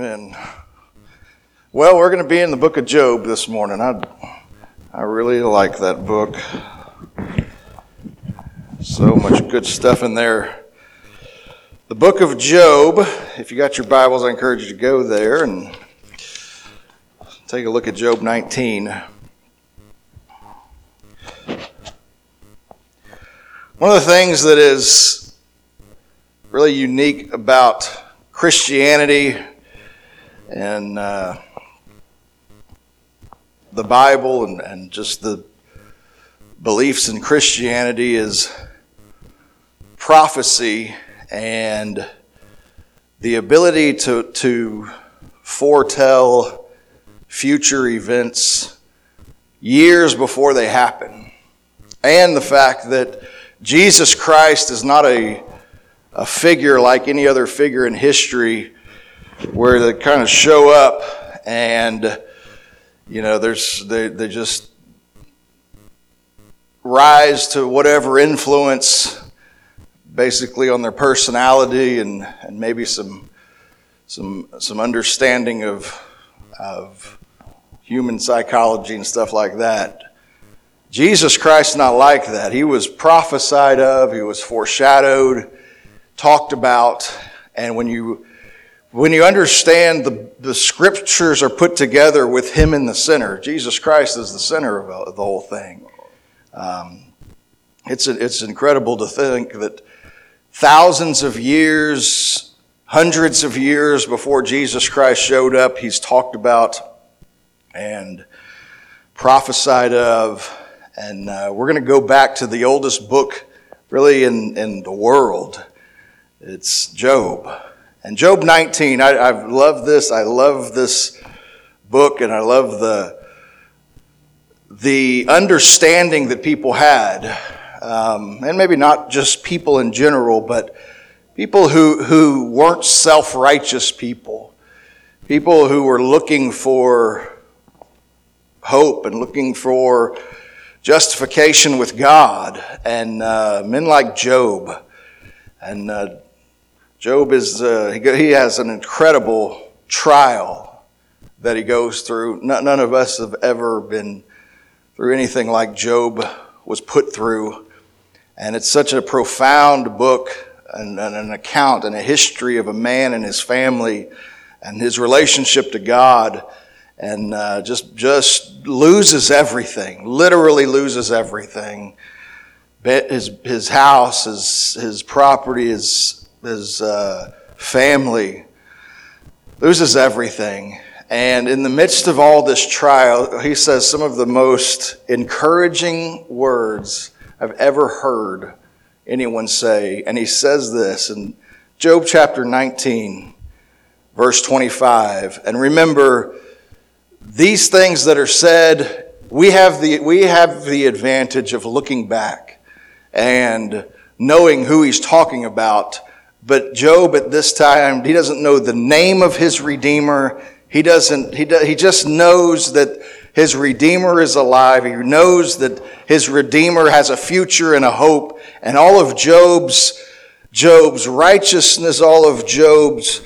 And well, we're going to be in the book of Job this morning. I really like that book. So much good stuff in there. The book of Job, if you got your Bibles, I encourage you to go there and take a look at Job 19. One of the things that is really unique about Christianity and the Bible and just the beliefs in Christianity is prophecy and the ability to foretell future events years before they happen. And the fact that Jesus Christ is not a figure like any other figure in history where they kind of show up and, you know, they just rise to whatever influence basically on their personality and maybe some understanding of human psychology and stuff like that. Jesus Christ is not like that. He was prophesied of, he was foreshadowed, talked about, and when you understand the scriptures are put together with him in the center. Jesus Christ is the center of the whole thing. It's incredible to think that thousands of years, hundreds of years before Jesus Christ showed up, he's talked about and prophesied of. And we're going to go back to the oldest book really in the world. It's Job. And Job 19, I love this. I love this book, and I love the understanding that people had. And maybe not just people in general, but people who weren't self-righteous people. People who were looking for hope and looking for justification with God. And men like Job. And Job he has an incredible trial that he goes through. None of us have ever been through anything like Job was put through. And it's such a profound book and an account and a history of a man and his family and his relationship to God, and just loses everything, literally loses everything. His house, his property, his family, loses everything. And in the midst of all this trial, he says some of the most encouraging words I've ever heard anyone say. And he says this in Job chapter 19, verse 25. And remember, these things that are said, we have the advantage of looking back and knowing who he's talking about. But Job at this time, he doesn't know the name of his Redeemer. He just knows that his Redeemer is alive. He knows that his Redeemer has a future and a hope. And all of Job's righteousness, all of Job's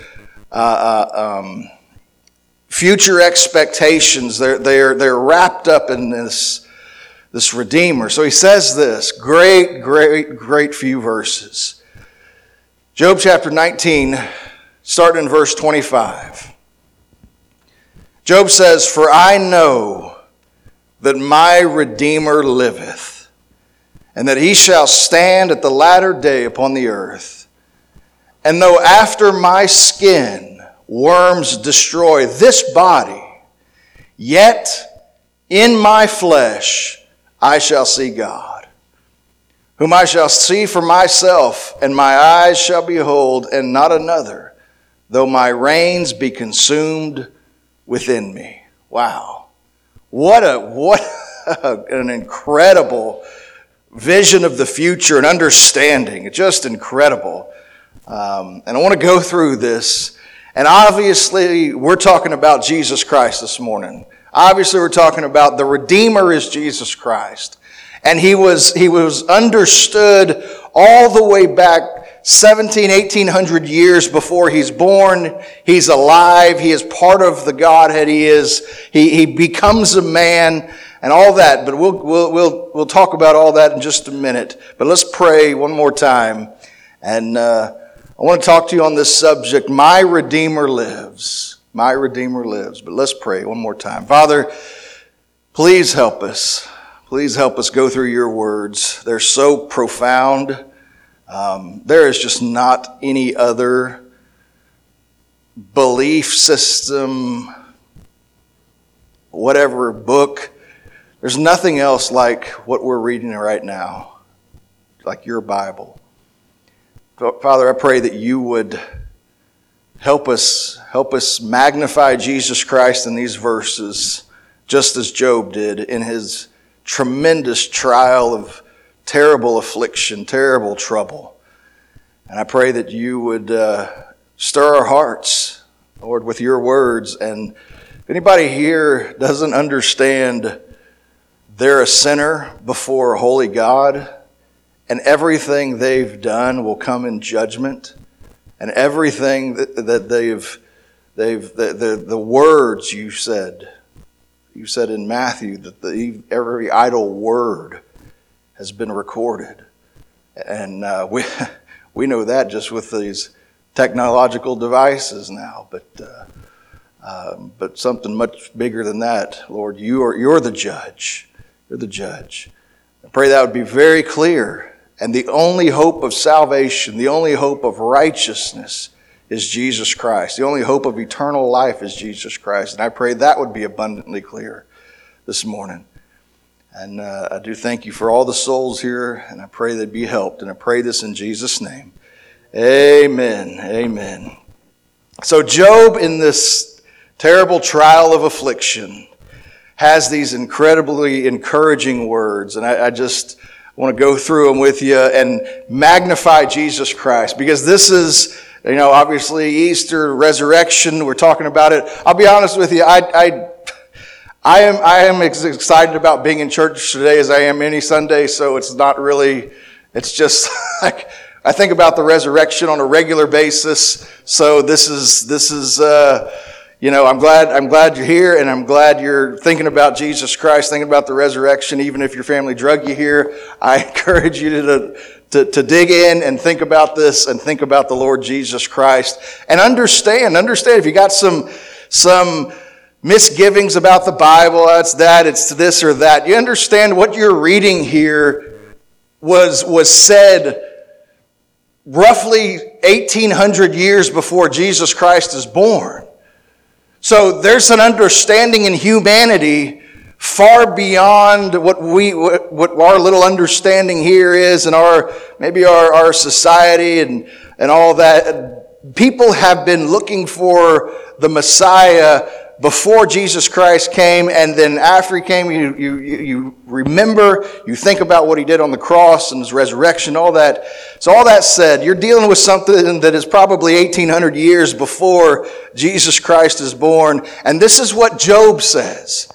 future expectations, they're wrapped up in this Redeemer. So he says this, great few verses. Job chapter 19, starting in verse 25. Job says, "For I know that my Redeemer liveth, and that he shall stand at the latter day upon the earth. And though after my skin worms destroy this body, yet in my flesh I shall see God, whom I shall see for myself, and my eyes shall behold, and not another, though my reins be consumed within me." Wow. What an incredible vision of the future and understanding. It's just incredible. And I want to go through this. And obviously, we're talking about Jesus Christ this morning. Obviously, we're talking about the Redeemer is Jesus Christ. And he was understood all the way back 1800 years before he's born. He's alive. He is part of the Godhead. He becomes a man and all that. But we'll talk about all that in just a minute. But let's pray one more time. And I want to talk to you on this subject. My Redeemer lives. My Redeemer lives. But let's pray one more time. Father, please help us. Please help us go through your words. They're so profound. There is just not any other belief system, whatever book. There's nothing else like what we're reading right now, like your Bible. Father, I pray that you would help us magnify Jesus Christ in these verses, just as Job did in his tremendous trial of terrible affliction, terrible trouble. And I pray that you would stir our hearts, Lord, with your words. And if anybody here doesn't understand they're a sinner before a holy God, and everything they've done will come in judgment, and everything that the words you said in Matthew that every idle word has been recorded. And we know that just with these technological devices now, but something much bigger than that, Lord. You're the judge. You're the judge. I pray that would be very clear. And the only hope of salvation, the only hope of righteousness is Jesus Christ. The only hope of eternal life is Jesus Christ. And I pray that would be abundantly clear this morning. And I do thank you for all the souls here, and I pray they'd be helped. And I pray this in Jesus' name. Amen. Amen. So Job, in this terrible trial of affliction, has these incredibly encouraging words. And I just want to go through them with you and magnify Jesus Christ. Because this is, obviously Easter, resurrection, we're talking about it. I'll be honest with you, I am as excited about being in church today as I am any Sunday, so it's just like, I think about the resurrection on a regular basis. So this is I'm glad you're here, and I'm glad you're thinking about Jesus Christ, thinking about the resurrection. Even if your family drug you here, I encourage you to dig in and think about this and think about the Lord Jesus Christ and understand if you got some misgivings about the Bible, it's this or that. You understand what you're reading here was said roughly 1800 years before Jesus Christ is born. So there's an understanding in humanity far beyond what our little understanding here is, and our society and all that. People have been looking for the Messiah before Jesus Christ came, and then after he came, you remember, you think about what he did on the cross and his resurrection, all that. So all that said, you're dealing with something that is probably 1800 years before Jesus Christ is born, and this is what Job says.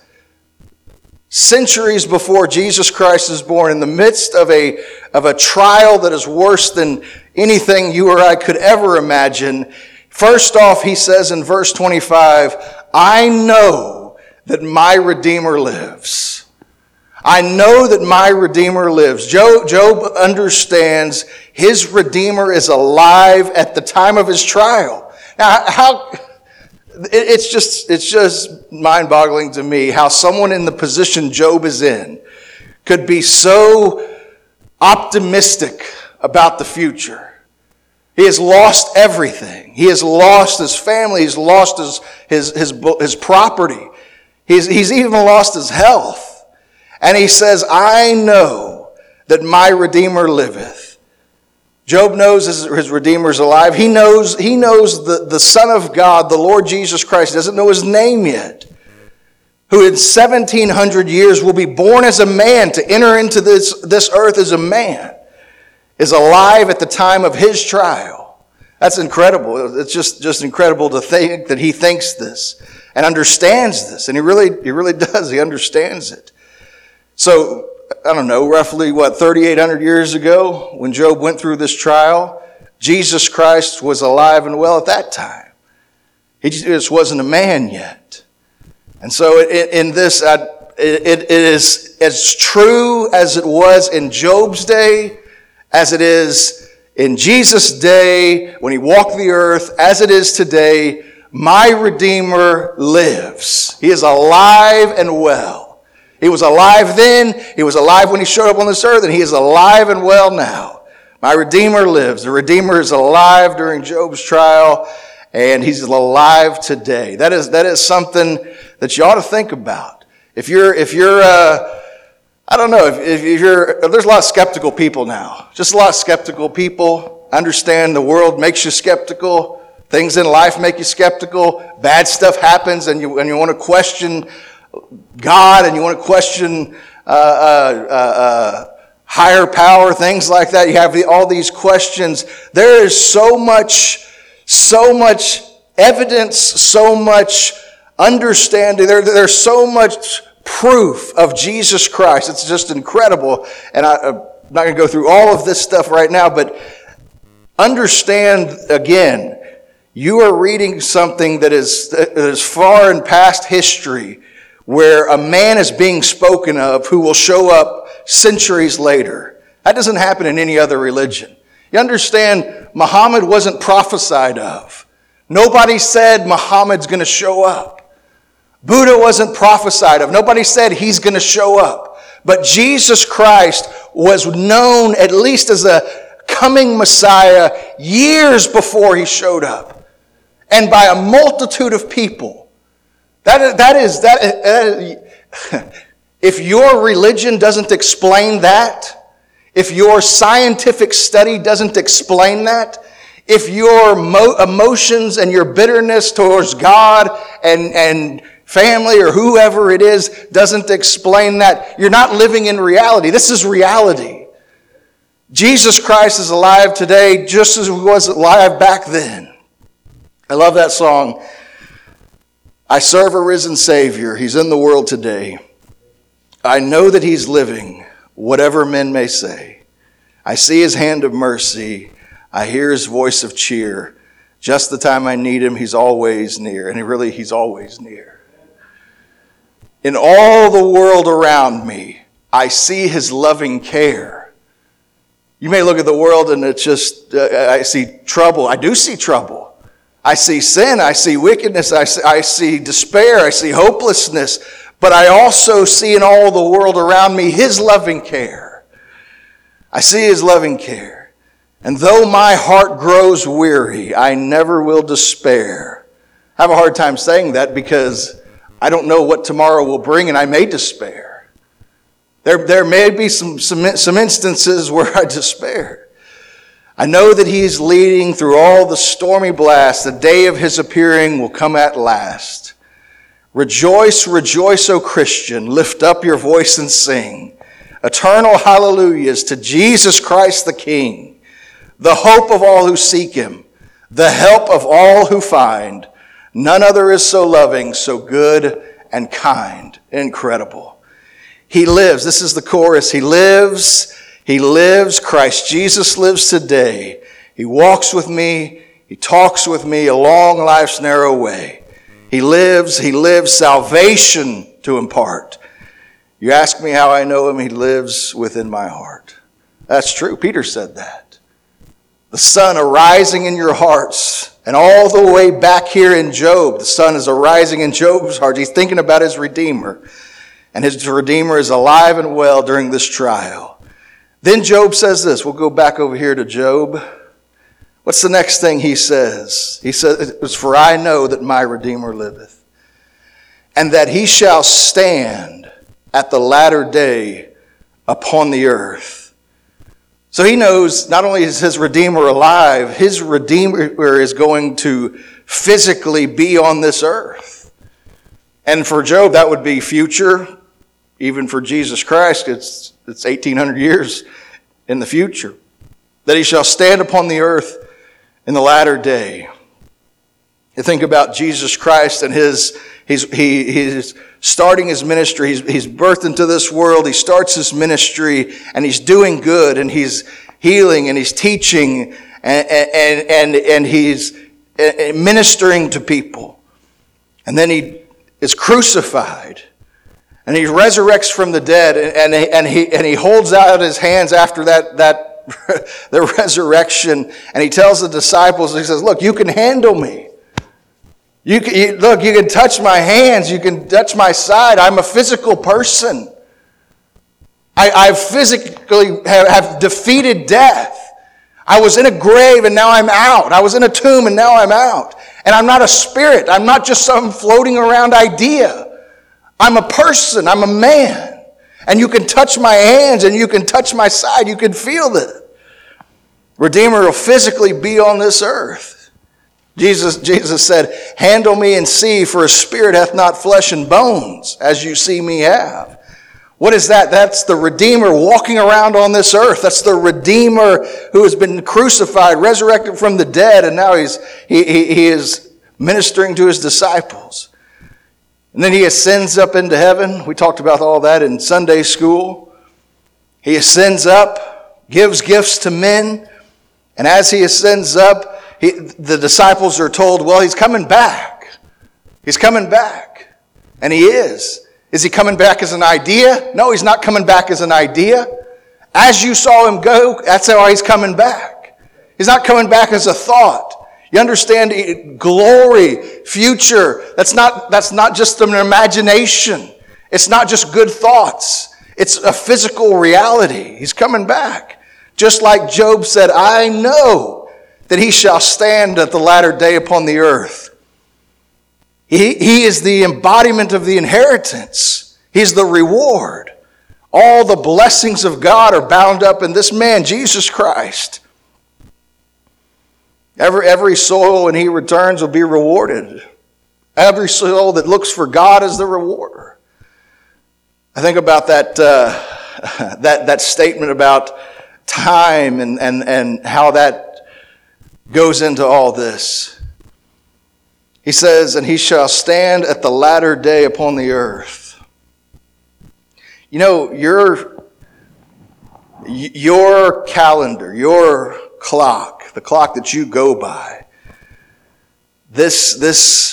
Centuries before Jesus Christ is born, in the midst of a trial that is worse than anything you or I could ever imagine. First off, he says in verse 25, I know that my Redeemer lives. I know that my Redeemer lives. Job understands his Redeemer is alive at the time of his trial. Now, it's just mind-boggling to me how someone in the position Job is in could be so optimistic about the future. He has lost everything. He has lost his family. He's lost his property. He's even lost his health. And he says, I know that my Redeemer liveth. Job knows his Redeemer is alive. He knows the Son of God, the Lord Jesus Christ. He doesn't know his name yet. Who in 1700 years will be born as a man to enter into this earth as a man, is alive at the time of his trial. That's incredible. It's just incredible to think that he thinks this and understands this. And he really does. He understands it. So, I don't know, roughly 3,800 years ago when Job went through this trial, Jesus Christ was alive and well at that time. He just wasn't a man yet. And so in this, it is as true as it was in Job's day, as it is in Jesus' day when he walked the earth, as it is today. My Redeemer lives. He is alive and well. He was alive then, he was alive when he showed up on this earth, and he is alive and well now. My Redeemer lives. The Redeemer is alive during Job's trial, and he's alive today. That is something that you ought to think about. If you're I don't know, there's a lot of skeptical people now. Just a lot of skeptical people. I understand the world makes you skeptical. Things in life make you skeptical. Bad stuff happens, and you want to question God, and you want to question higher power, things like that. You have all these questions. There is so much evidence, so much understanding. There's so much proof of Jesus Christ. It's just incredible. And I'm not going to go through all of this stuff right now, but understand again, you are reading something that is far in past history, where a man is being spoken of who will show up centuries later. That doesn't happen in any other religion. You understand, Muhammad wasn't prophesied of. Nobody said Muhammad's going to show up. Buddha wasn't prophesied of. Nobody said he's going to show up. But Jesus Christ was known at least as a coming Messiah years before he showed up. And by a multitude of people. That is, if your religion doesn't explain that, if your scientific study doesn't explain that, if your emotions and your bitterness towards God and family or whoever it is doesn't explain that, you're not living in reality. This is reality. Jesus Christ is alive today just as he was alive back then. I love that song. I serve a risen Savior. He's in the world today. I know that he's living, whatever men may say. I see his hand of mercy. I hear his voice of cheer. Just the time I need him, he's always near. And he's always near. In all the world around me, I see his loving care. You may look at the world and it's just, I see trouble. I do see trouble. I see sin, I see wickedness, I see despair, I see hopelessness, but I also see in all the world around me his loving care. I see his loving care. And though my heart grows weary, I never will despair. I have a hard time saying that because I don't know what tomorrow will bring, and I may despair. There may be some instances where I despair. I know that he is leading through all the stormy blasts. The day of his appearing will come at last. Rejoice, rejoice, O Christian. Lift up your voice and sing. Eternal hallelujahs to Jesus Christ the King, the hope of all who seek him, the help of all who find. None other is so loving, so good and kind. Incredible. He lives. This is the chorus. He lives. He lives. Christ Jesus lives today. He walks with me. He talks with me along life's narrow way. He lives. He lives salvation to impart. You ask me how I know him. He lives within my heart. That's true. Peter said that. The sun arising in your hearts. And all the way back here in Job, the sun is arising in Job's heart. He's thinking about his Redeemer. And his Redeemer is alive and well during this trial. Then Job says this. We'll go back over here to Job. What's the next thing he says? He says, for I know that my Redeemer liveth, and that he shall stand at the latter day upon the earth. So he knows not only is his Redeemer alive, his Redeemer is going to physically be on this earth. And for Job, that would be future. Even for Jesus Christ, it's 1,800 years in the future. That he shall stand upon the earth in the latter day. You think about Jesus Christ and he's starting his ministry. He's birthed into this world. He starts his ministry and he's doing good and he's healing and he's teaching and he's ministering to people. And then he is crucified. And he resurrects from the dead, and he holds out his hands after the resurrection, and he tells the disciples, he says, look, you can handle me. You can touch my hands, you can touch my side. I'm a physical person. I physically have defeated death. I was in a grave and now I'm out. I was in a tomb and now I'm out. And I'm not a spirit. I'm not just some floating around idea. I'm a person. I'm a man. And you can touch my hands and you can touch my side. You can feel it. Redeemer will physically be on this earth. Jesus said, handle me and see, for a spirit hath not flesh and bones, as you see me have. What is that? That's the Redeemer walking around on this earth. That's the Redeemer who has been crucified, resurrected from the dead, and now he is ministering to his disciples. And then he ascends up into heaven. We talked about all that in Sunday school. He ascends up, gives gifts to men, and as he ascends up, the disciples are told, well, he's coming back. He's coming back. And he is. Is he coming back as an idea? No, he's not coming back as an idea. As you saw him go, that's how he's coming back. He's not coming back as a thought. You understand, glory, future, that's not just an imagination. It's not just good thoughts. It's a physical reality. He's coming back. Just like Job said, I know that he shall stand at the latter day upon the earth. He is the embodiment of the inheritance. He's the reward. All the blessings of God are bound up in this man, Jesus Christ. Every soul when he returns will be rewarded. Every soul that looks for God is the rewarder. I think about that statement about time and how that goes into all this. He says, and he shall stand at the latter day upon the earth. You know, your calendar, your clock, the clock that you go by, Jesus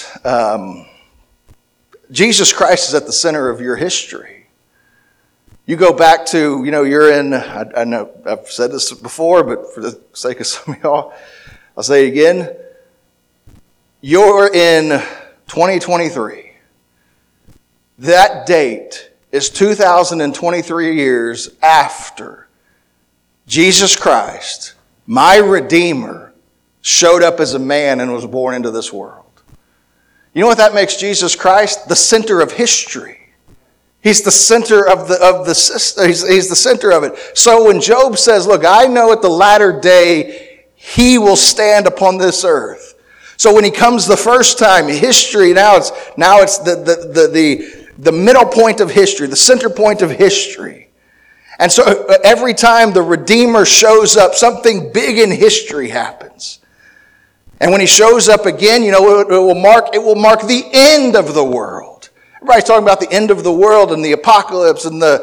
Christ is at the center of your history. You go back to, you're in, I know I've said this before, but for the sake of some of y'all, I'll say it again. You're in 2023. That date is 2023 years after Jesus Christ, my Redeemer, showed up as a man and was born into this world. You know what that makes Jesus Christ? The center of history. He's the center of the system. He's the center of it. So when Job says, look, I know at the latter day he will stand upon this earth. So when he comes the first time, history, now it's the middle point of history, the center point of history. And so every time the Redeemer shows up, something big in history happens. And when he shows up again, it will mark the end of the world. Everybody's talking about the end of the world and the apocalypse and the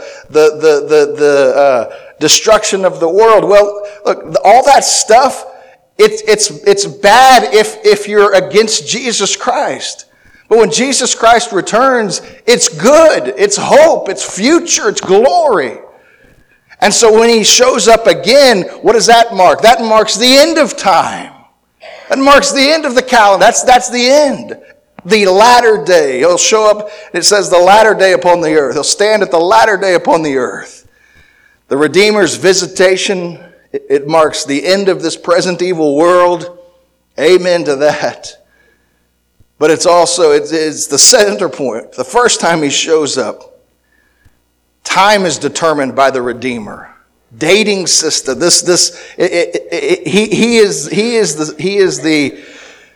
destruction of the world. Well, look, all that stuff, it's bad if you're against Jesus Christ. But when Jesus Christ returns, it's good, it's hope, it's future, it's glory. And so when he shows up again, what does that mark? That marks the end of time. That marks the end of the calendar. That's the end. The latter day. He'll show up, it says the latter day upon the earth. He'll stand at the latter day upon the earth. The Redeemer's visitation, it marks the end of this present evil world. Amen to that. But it's also, it's the center point. The first time he shows up, time is determined by the Redeemer. Dating system. He is the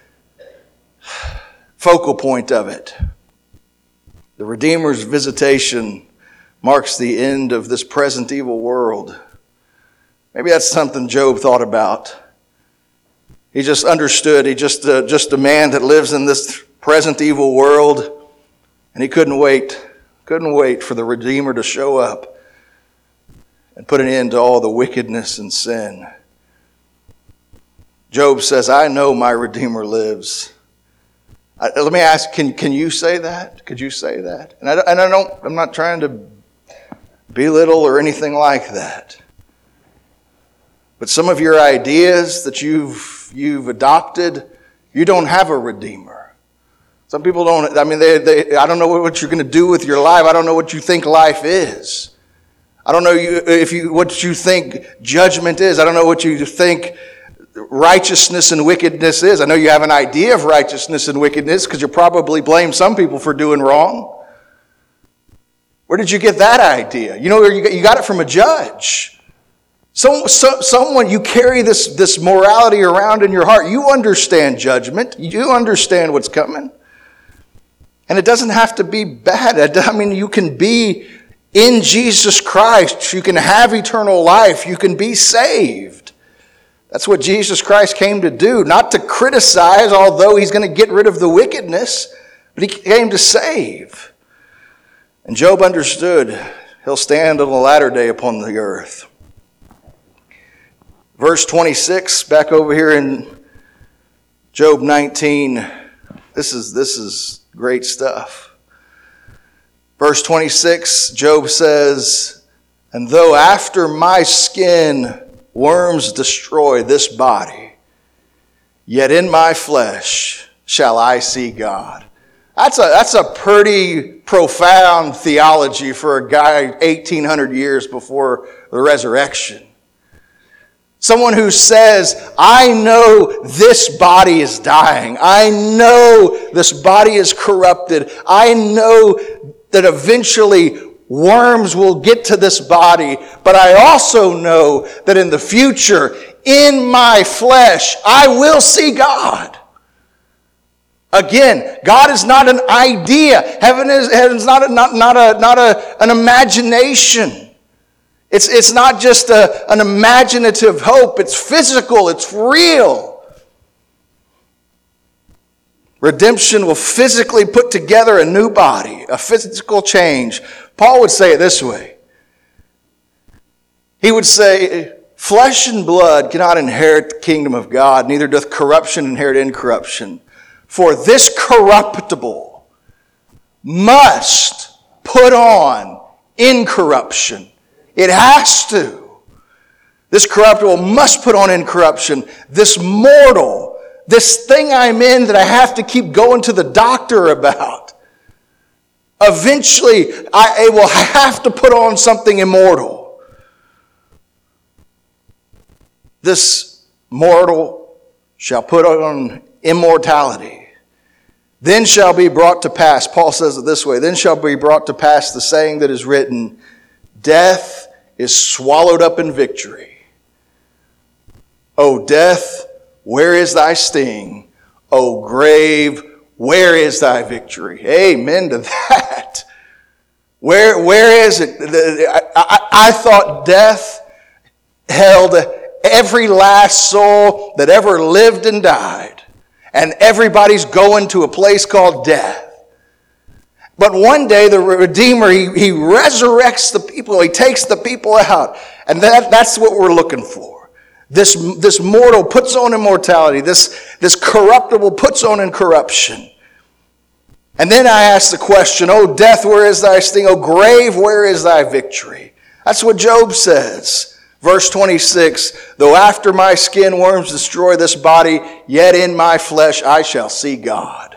focal point of it. The Redeemer's visitation marks the end of this present evil world. Maybe that's something Job thought about. He just understood. He just a man that lives in this present evil world, and he couldn't wait for the Redeemer to show up and put an end to all the wickedness and sin. Job says, I know my Redeemer lives. Let me ask, can you say that? Could you say that? And I'm not trying to belittle or anything like that. But some of your ideas that you've adopted, you don't have a Redeemer. Some people don't. I mean, I don't know what you're going to do with your life. I don't know what you think life is. I don't know what you think judgment is. I don't know what you think righteousness and wickedness is. I know you have an idea of righteousness and wickedness because you probably blame some people for doing wrong. Where did you get that idea? You know, you got it from a judge. Someone, you carry this morality around in your heart. You understand judgment. You understand what's coming. And it doesn't have to be bad. I mean, you can be in Jesus Christ. You can have eternal life. You can be saved. That's what Jesus Christ came to do. Not to criticize, although he's going to get rid of the wickedness, but he came to save. And Job understood he'll stand on the latter day upon the earth. Verse 26, back over here in Job 19, this is great stuff. Verse 26, Job says, and though after my skin worms destroy this body, yet in my flesh shall I see God. That's a pretty profound theology for a guy 1,800 years before the resurrection. Someone who says, I know this body is dying. I know this body is corrupted. I know that eventually worms will get to this body. But I also know that in the future, in my flesh, I will see God. Again, God is not an idea. Heaven is not an imagination. It's not just an imaginative hope. It's physical. It's real. Redemption will physically put together a new body, a physical change. Paul would say it this way. He would say, flesh and blood cannot inherit the kingdom of God, neither doth corruption inherit incorruption. For this corruptible must put on incorruption. It has to. This corruptible must put on incorruption. This mortal, this thing I'm in that I have to keep going to the doctor about. Eventually, I will have to put on something immortal. This mortal shall put on immortality. Then shall be brought to pass, Paul says it this way, then shall be brought to pass the saying that is written, death is swallowed up in victory. O death, where is thy sting? O grave, where is thy victory? Amen to that. Where is it? I thought death held every last soul that ever lived and died. And everybody's going to a place called death. But one day the Redeemer, he resurrects the people. He takes the people out. And that's what we're looking for. This mortal puts on immortality. This corruptible puts on incorruption. And then I ask the question, O death, where is thy sting? O grave, where is thy victory? That's what Job says. Verse 26, though after my skin worms destroy this body, yet in my flesh I shall see God.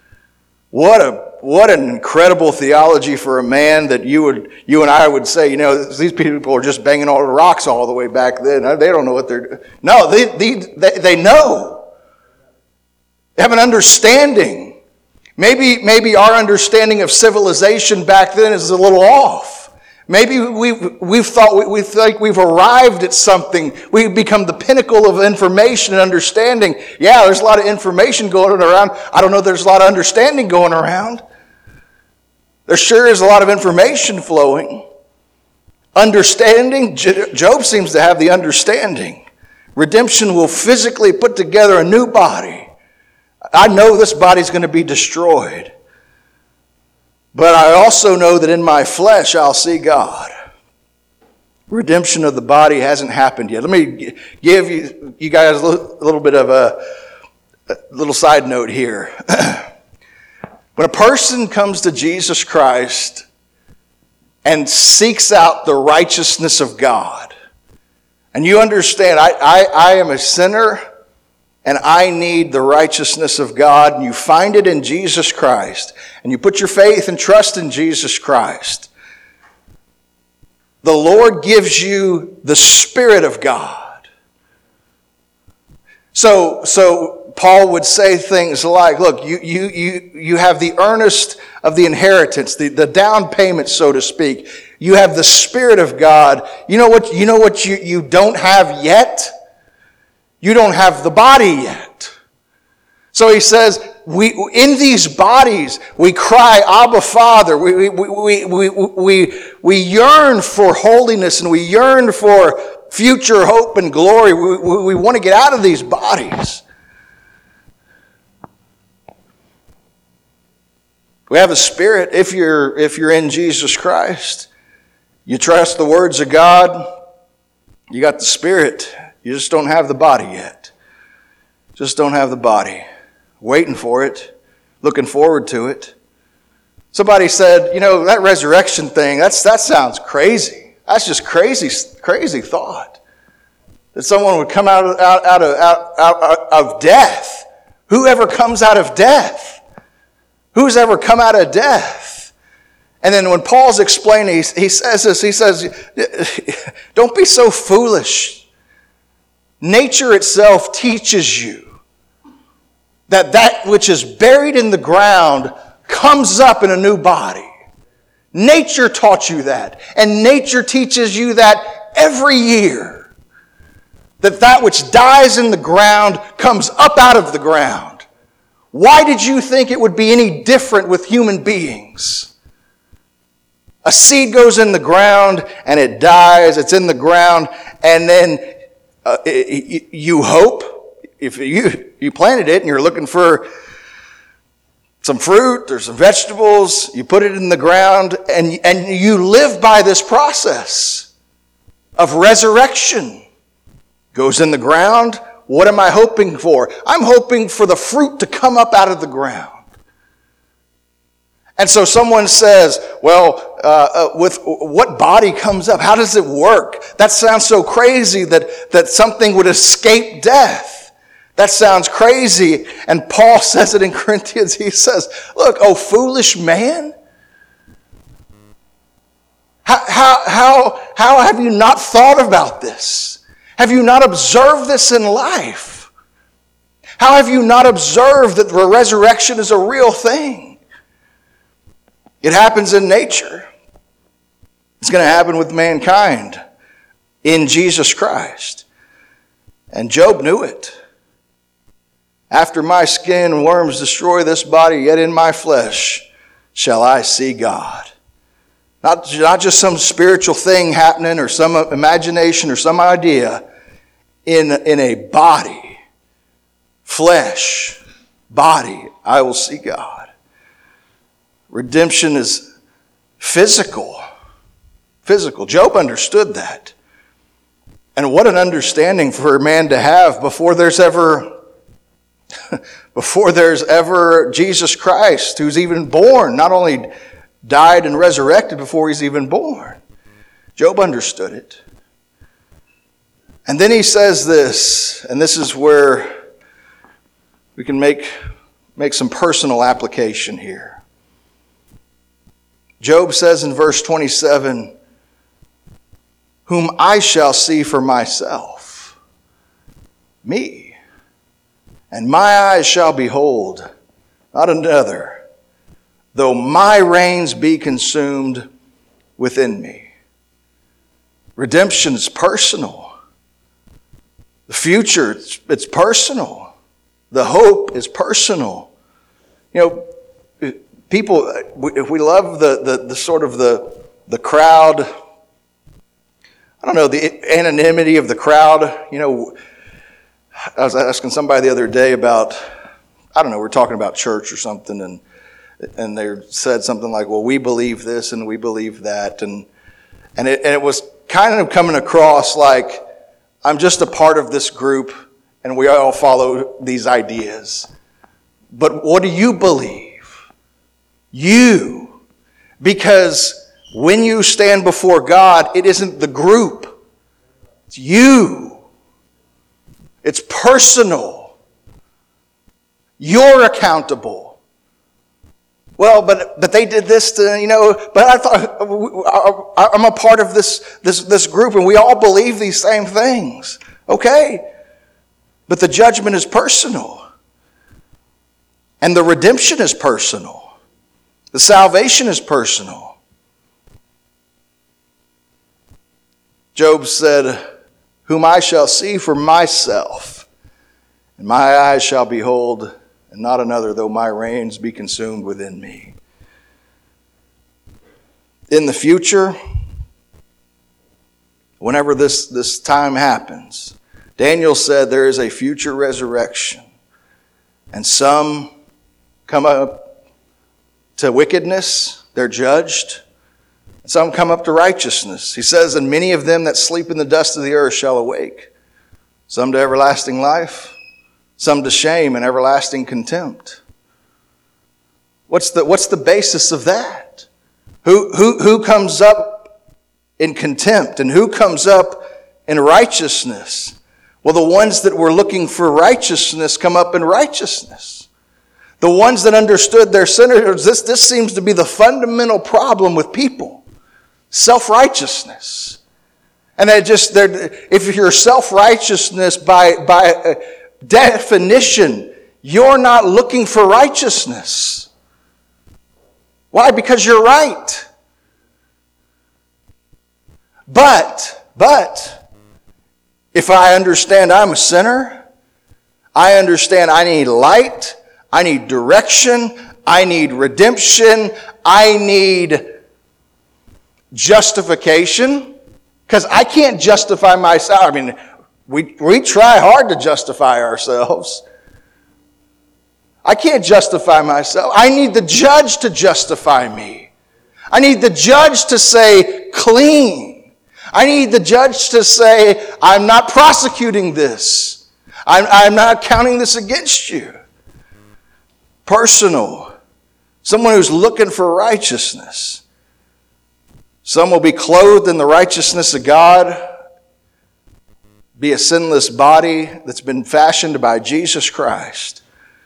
What an incredible theology for a man that you and I would say, these people are just banging all the rocks all the way back then. They don't know what they're doing. No, they know. They have an understanding. Maybe our understanding of civilization back then is a little off. Maybe we think we've arrived at something. We've become the pinnacle of information and understanding. Yeah, there's a lot of information going around. I don't know if there's a lot of understanding going around. There sure is a lot of information flowing. Understanding, Job seems to have the understanding. Redemption will physically put together a new body. I know this body's going to be destroyed. But I also know that in my flesh I'll see God. Redemption of the body hasn't happened yet. Let me give you guys a little bit of a little side note here. When a person comes to Jesus Christ and seeks out the righteousness of God, and you understand, I am a sinner and I need the righteousness of God, and you find it in Jesus Christ, and you put your faith and trust in Jesus Christ, the Lord gives you the Spirit of God. So Paul would say things like, look, you have the earnest of the inheritance, the down payment, so to speak. You have the Spirit of God. You know what you don't have yet? You don't have the body yet. So he says, in these bodies, we cry, Abba, Father. We yearn for holiness, and we yearn for future hope and glory. We want to get out of these bodies. We have a Spirit if you're in Jesus Christ. You trust the words of God. You got the Spirit. You just don't have the body yet. Just don't have the body. Waiting for it. Looking forward to it. Somebody said, that resurrection thing, that sounds crazy. That's just crazy thought. That someone would come out of death. Whoever comes out of death? Who's ever come out of death? And then when Paul's explaining, he says this, he says, don't be so foolish. Nature itself teaches you that which is buried in the ground comes up in a new body. Nature taught you that. And nature teaches you that every year. That which dies in the ground comes up out of the ground. Why did you think it would be any different with human beings? A seed goes in the ground and it dies. It's in the ground, and then you hope, if you planted it and you're looking for some fruit or some vegetables, you put it in the ground, and you live by this process of resurrection. Goes in the ground. What am I hoping for? I'm hoping for the fruit to come up out of the ground. And so someone says, well, with what body comes up? How does it work? That sounds so crazy that something would escape death. That sounds crazy. And Paul says it in Corinthians. He says, look, oh foolish man. How have you not thought about this? Have you not observed this in life? How have you not observed that the resurrection is a real thing? It happens in nature. It's going to happen with mankind in Jesus Christ. And Job knew it. After my skin and worms destroy this body, yet in my flesh shall I see God. Not just some spiritual thing happening or some imagination or some idea. In a body, flesh, body, I will see God. Redemption is physical. Physical. Job understood that. And what an understanding for a man to have before there's ever Jesus Christ, who's even born, not only died and resurrected before he's even born. Job understood it. And then he says this, and this is where we can make some personal application here. Job says in verse 27, whom I shall see for myself, me, and my eyes shall behold, not another, though my reins be consumed within me. Redemption is personal. The future, it's personal. The hope is personal. People, if we love the sort of the crowd, I don't know, the anonymity of the crowd. I was asking somebody the other day about, I don't know, we're talking about church or something, and they said something like, well, we believe this and we believe that, and it was kind of coming across like I'm just a part of this group and we all follow these ideas. But what do you believe? You. Because when you stand before God, it isn't the group. It's you. It's personal. You're accountable. Well, but they did this to, but I thought I'm a part of this group and we all believe these same things. Okay. But the judgment is personal. And the redemption is personal. The salvation is personal. Job said, whom I shall see for myself, and my eyes shall behold, and not another, though my reins be consumed within me. In the future, whenever this time happens, Daniel said there is a future resurrection, and some come up to wickedness, they're judged. Some come up to righteousness. He says, and many of them that sleep in the dust of the earth shall awake. Some to everlasting life, some to shame and everlasting contempt. What's the basis of that? Who comes up in contempt and who comes up in righteousness? Well, the ones that were looking for righteousness come up in righteousness. The ones that understood their sinners, this seems to be the fundamental problem with people. Self-righteousness. And if you're self-righteousness by definition, you're not looking for righteousness. Why? Because you're right. But, if I understand I'm a sinner, I understand I need light, I need direction, I need redemption, I need justification, because I can't justify myself. I mean, we try hard to justify ourselves. I can't justify myself. I need the judge to justify me. I need the judge to say, clean. I need the judge to say, I'm not prosecuting this. I'm not counting this against you. Personal. Someone who's looking for righteousness. Some will be clothed in the righteousness of God, be a sinless body that's been fashioned by Jesus Christ.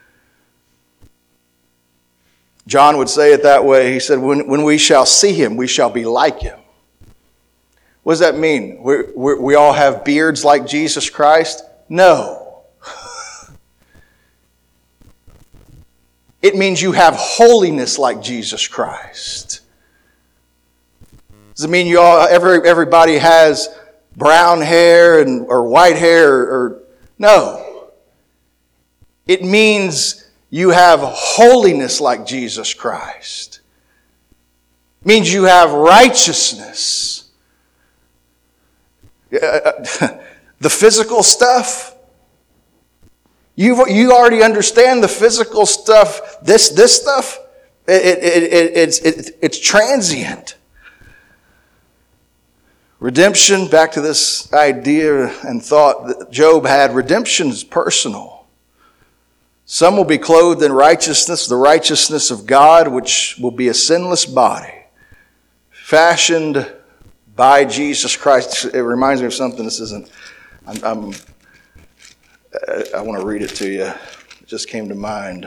John would say it that way. He said, when we shall see him, we shall be like him. What does that mean? We all have beards like Jesus Christ? No. It means you have holiness like Jesus Christ. Does it mean everybody has brown hair or white hair? Or no. It means you have holiness like Jesus Christ. It means you have righteousness. The physical stuff, you already understand the physical stuff. This stuff, it's transient. Redemption, back to this idea and thought that Job had, redemption is personal. Some will be clothed in righteousness, the righteousness of God, which will be a sinless body, fashioned by Jesus Christ. It reminds me of something. I want to read it to you. It just came to mind.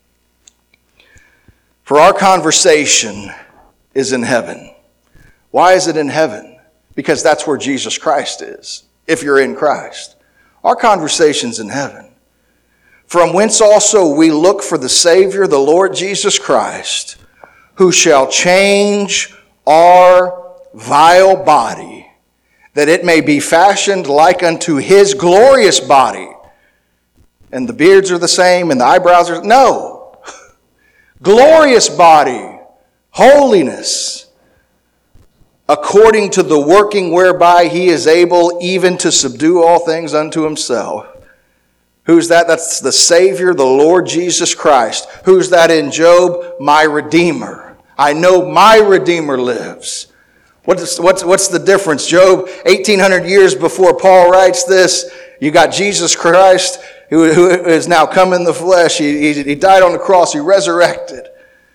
For our conversation is in heaven. Why is it in heaven? Because that's where Jesus Christ is, if you're in Christ. Our conversation's in heaven. From whence also we look for the Savior, the Lord Jesus Christ, who shall change our vile body, that it may be fashioned like unto his glorious body. And the beards are the same, and the eyebrows are... No! Glorious body, holiness, according to the working whereby he is able even to subdue all things unto himself. Who's that? That's the Savior, the Lord Jesus Christ. Who's that in Job? My Redeemer. I know my Redeemer lives. What's the difference? Job, 1,800 years before Paul writes this, you got Jesus Christ who is now come in the flesh. He died on the cross. He resurrected.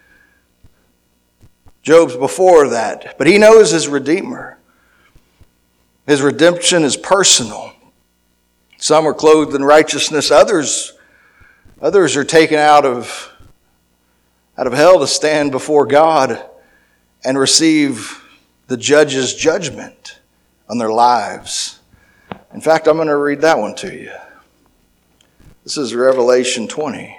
Job's before that. But he knows his Redeemer. His redemption is personal. Some are clothed in righteousness. Others are taken out of hell to stand before God and receive the judge's judgment on their lives. In fact, I'm going to read that one to you. This is Revelation 20.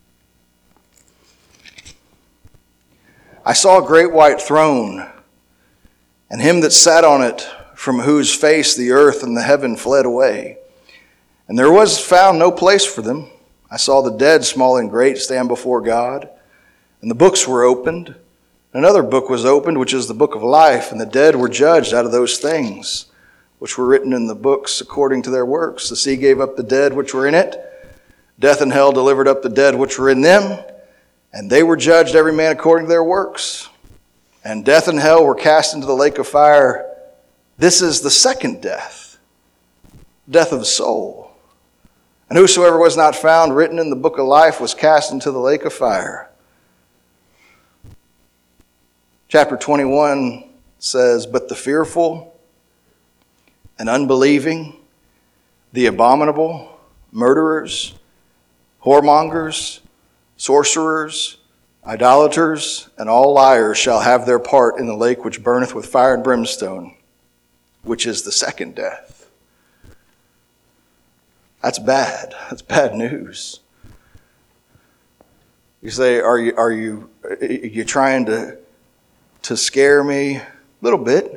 I saw a great white throne, and him that sat on it, from whose face the earth and the heaven fled away. And there was found no place for them. I saw the dead, small and great, stand before God, and the books were opened. Another book was opened, which is the book of life, and the dead were judged out of those things which were written in the books according to their works. The sea gave up the dead which were in it. Death and hell delivered up the dead which were in them, and they were judged every man according to their works. And death and hell were cast into the lake of fire. This is the second death, death of the soul. And whosoever was not found written in the book of life was cast into the lake of fire. Chapter 21 says, but the fearful and unbelieving, the abominable, murderers, whoremongers, sorcerers, idolaters, and all liars shall have their part in the lake which burneth with fire and brimstone, which is the second death. That's bad. That's bad news. You say, are you trying to scare me? A little bit.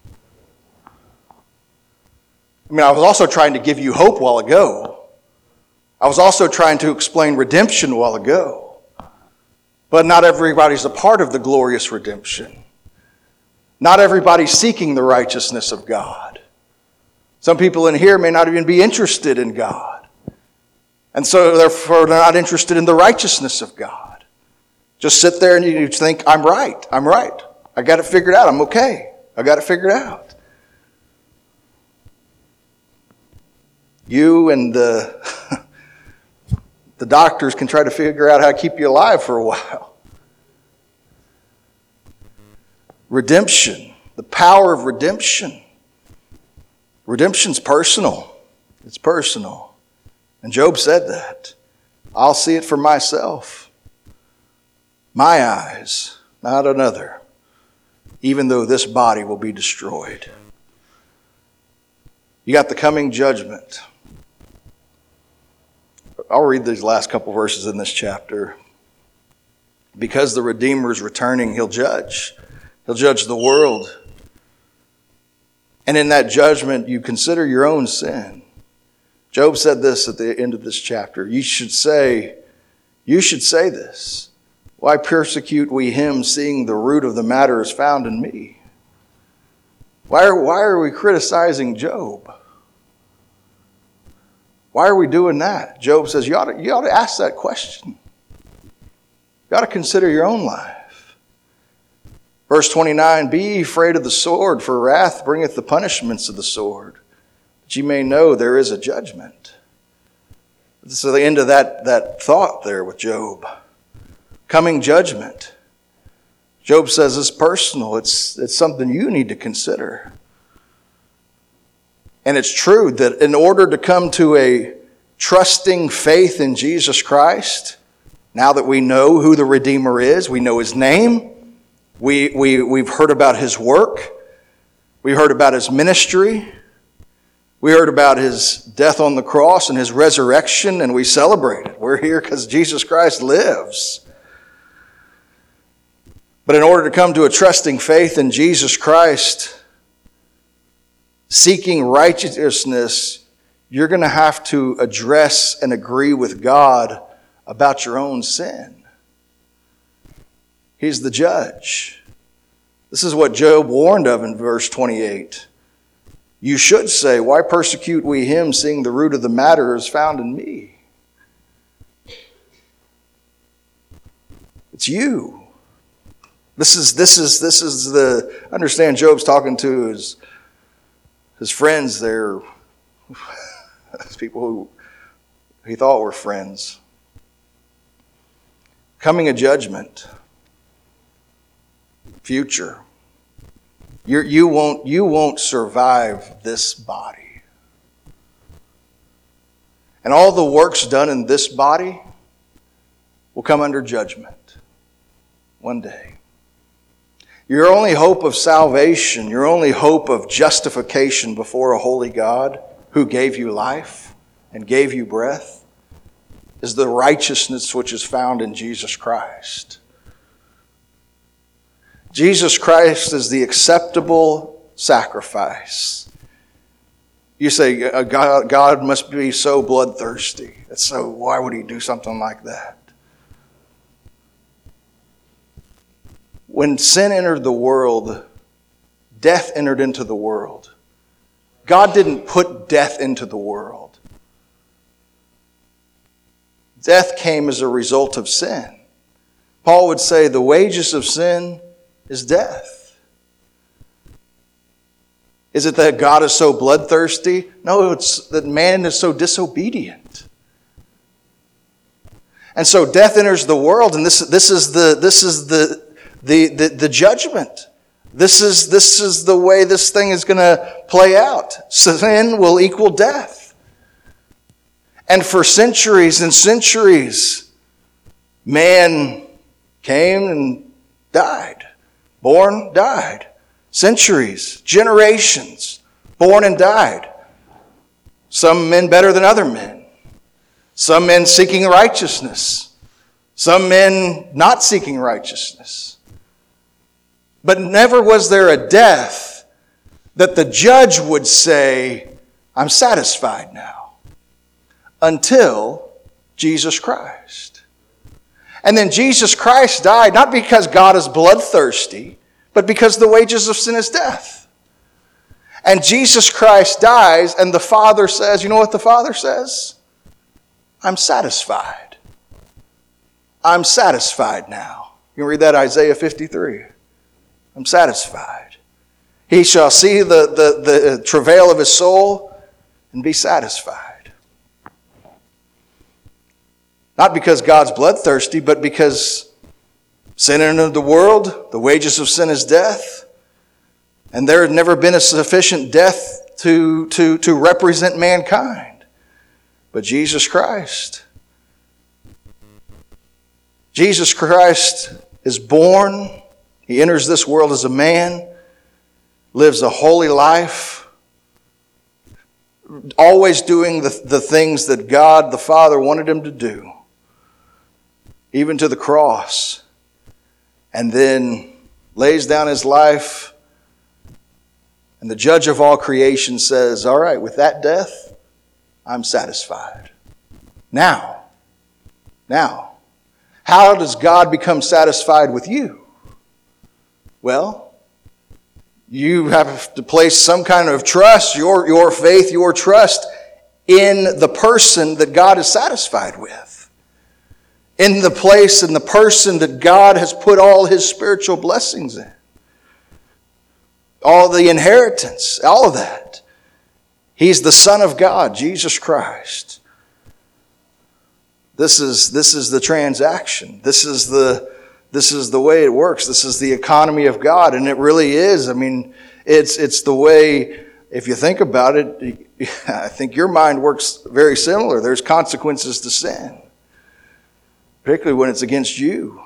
I mean, I was also trying to give you hope a while ago. I was also trying to explain redemption a while ago. But not everybody's a part of the glorious redemption. Not everybody's seeking the righteousness of God. Some people in here may not even be interested in God. And so therefore they're not interested in the righteousness of God. Just sit there and you think, I'm right. I got it figured out. I'm okay. I got it figured out. You and the doctors can try to figure out how to keep you alive for a while. Redemption, the power of redemption. Redemption's personal. It's personal. And Job said that. I'll see it for myself. My eyes, not another. Even though this body will be destroyed. You got the coming judgment. I'll read these last couple verses in this chapter. Because the Redeemer is returning, he'll judge. He'll judge the world. And in that judgment, you consider your own sin. Job said this at the end of this chapter. You should say this. Why persecute we him, seeing the root of the matter is found in me? Why are we criticizing Job? Why are we doing that? Job says you ought to ask that question. You ought to consider your own life. Verse 29, be ye afraid of the sword, for wrath bringeth the punishments of the sword, that ye may know there is a judgment. This is the end of that thought there with Job. Coming judgment. Job says it's personal. It's something you need to consider. And it's true that in order to come to a trusting faith in Jesus Christ, now that we know who the Redeemer is, we know his name, we've heard about his work, we heard about his ministry, we heard about his death on the cross and his resurrection, and we celebrate it. We're here because Jesus Christ lives. But in order to come to a trusting faith in Jesus Christ, seeking righteousness, you're going to have to address and agree with God about your own sin. He's the judge. This is what Job warned of in verse 28. You should say, why persecute we him, seeing the root of the matter is found in me? It's you. This is the, understand Job's talking to his friends there, people who he thought were friends. Coming a judgment. Future. You won't survive this body. And all the works done in this body will come under judgment one day. Your only hope of salvation, your only hope of justification before a holy God who gave you life and gave you breath is the righteousness which is found in Jesus Christ. Jesus Christ is the acceptable sacrifice. You say, God must be so bloodthirsty. So why would he do something like that? When sin entered the world, death entered into the world. God didn't put death into the world. Death came as a result of sin. Paul would say the wages of sin is death. Is it that God is so bloodthirsty? No, it's that man is so disobedient. And so death enters the world, and this is the judgment. This is the way this thing is going to play out. Sin will equal death. And for centuries and centuries, man came and died. Born, died. Centuries, generations, born and died. Some men better than other men. Some men seeking righteousness. Some men not seeking righteousness. But never was there a death that the judge would say, I'm satisfied now. Until Jesus Christ. And then Jesus Christ died, not because God is bloodthirsty, but because the wages of sin is death. And Jesus Christ dies, and the Father says, you know what the Father says? I'm satisfied. I'm satisfied now. You can read that Isaiah 53. I'm satisfied. He shall see the travail of his soul and be satisfied. Not because God's bloodthirsty, but because sin entered the world, the wages of sin is death, and there had never been a sufficient death to represent mankind. But Jesus Christ. Jesus Christ is born. He enters this world as a man, lives a holy life, always doing the things that God the Father wanted him to do, even to the cross, and then lays down his life, and the judge of all creation says, all right, with that death, I'm satisfied. Now, how does God become satisfied with you? Well, you have to place some kind of trust, your faith, your trust in the person that God is satisfied with. In the place and the person that God has put all his spiritual blessings in. All the inheritance, all of that. He's the Son of God, Jesus Christ. This is the transaction. This is the way it works. This is the economy of God, and it really is. I mean, it's the way, if you think about it, I think your mind works very similar. There's consequences to sin, particularly when it's against you.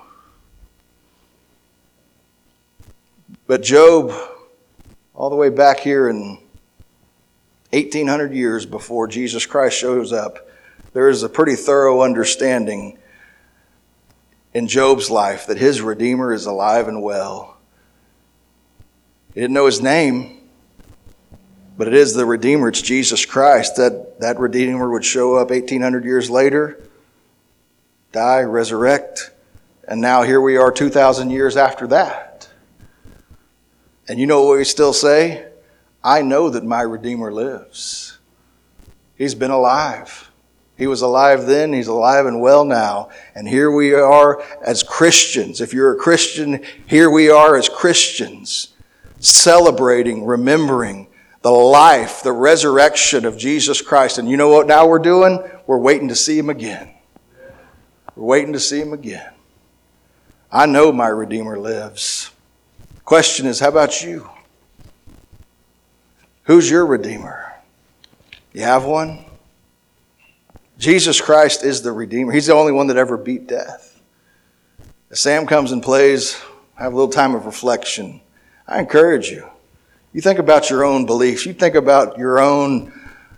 But Job, all the way back here in 1800 years before Jesus Christ shows up, there is a pretty thorough understanding in Job's life that his Redeemer is alive and well. He didn't know his name, but it is the Redeemer. It's Jesus Christ. That Redeemer would show up 1800 years later, die, resurrect, and now here we are 2,000 years after that. And you know what we still say? I know that my Redeemer lives. He's been alive. He was alive then, he's alive and well now. And here we are as Christians. If you're a Christian, here we are as Christians, celebrating, remembering the life, the resurrection of Jesus Christ. And you know what now we're doing? We're waiting to see him again. We're waiting to see him again. I know my Redeemer lives. The question is, how about you? Who's your Redeemer? You have one? Jesus Christ is the Redeemer. He's the only one that ever beat death. As Sam comes and plays, have a little time of reflection. I encourage you. You think about your own beliefs. You think about your own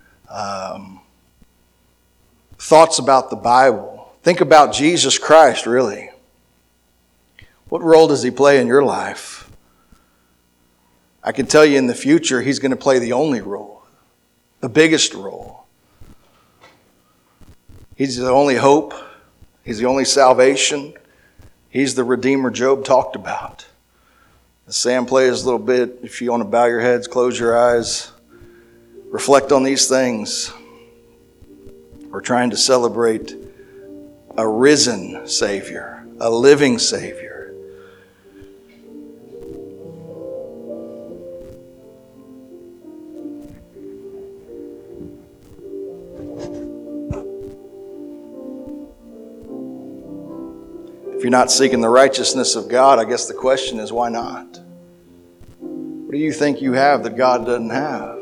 thoughts about the Bible. Think about Jesus Christ, really. What role does he play in your life? I can tell you in the future, he's going to play the only role, the biggest role. He's the only hope. He's the only salvation. He's the Redeemer Job talked about. As Sam plays a little bit, if you want to bow your heads, close your eyes, reflect on these things. We're trying to celebrate a risen Savior, a living Savior. If you're not seeking the righteousness of God, I guess the question is, why not? What do you think you have that God doesn't have?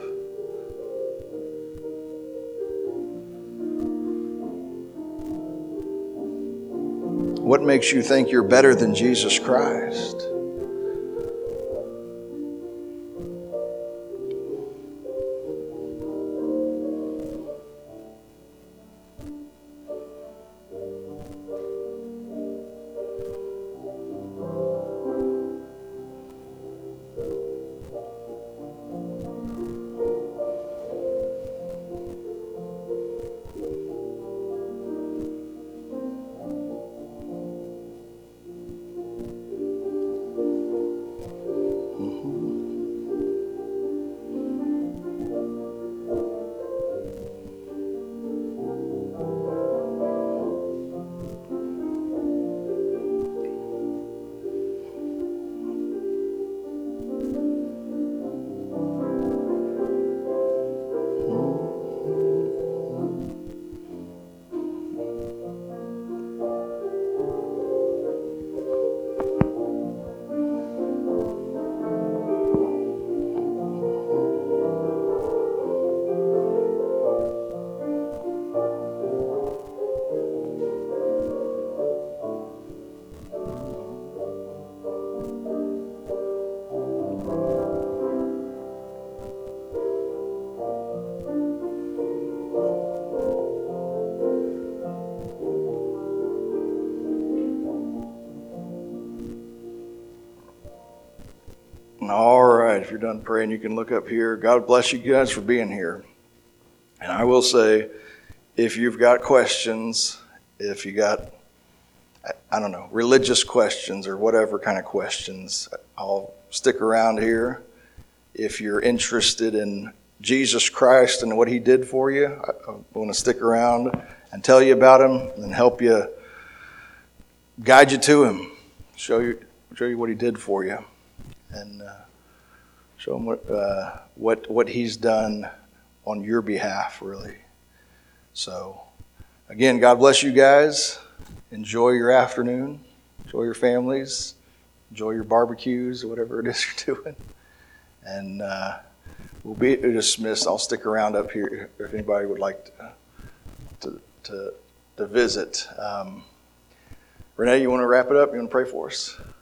What makes you think you're better than Jesus Christ? All right, if you're done praying, you can look up here. God bless you guys for being here. And I will say, if you've got questions, if you got, I don't know, religious questions or whatever kind of questions, I'll stick around here. If you're interested in Jesus Christ and what he did for you, I want to stick around and tell you about him and help you, guide you to him, show you what he did for you. And show him what he's done on your behalf, really. So, again, God bless you guys. Enjoy your afternoon. Enjoy your families. Enjoy your barbecues, whatever it is you're doing. And we'll be dismissed. I'll stick around up here if anybody would like to visit. Renee, you want to wrap it up? You want to pray for us?